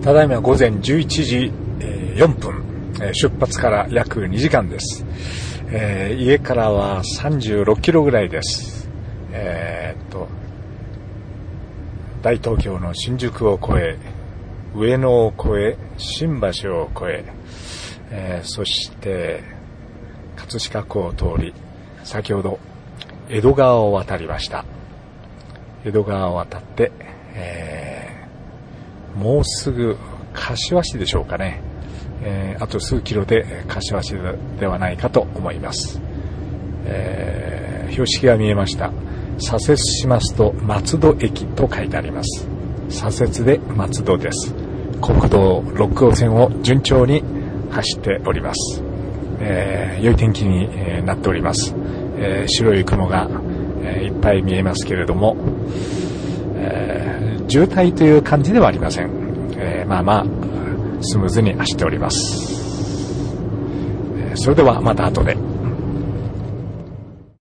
ただいま午前11時4分、出発から約2時間です。家からは36キロぐらいです。大東京の新宿を越え、上野を越え、新橋を越え、そして葛飾区を通り、先ほど江戸川を渡りました。江戸川を渡って、もうすぐ柏市でしょうかね。あと数キロで柏市ではないかと思います。標識が見えました。左折しますと松戸駅と書いてあります。左折で松戸です。国道6号線を順調に走っております。良い天気になっております。白い雲がいっぱい見えますけれども、渋滞という感じではありません。まあまあスムーズに走っております。それではまた後で。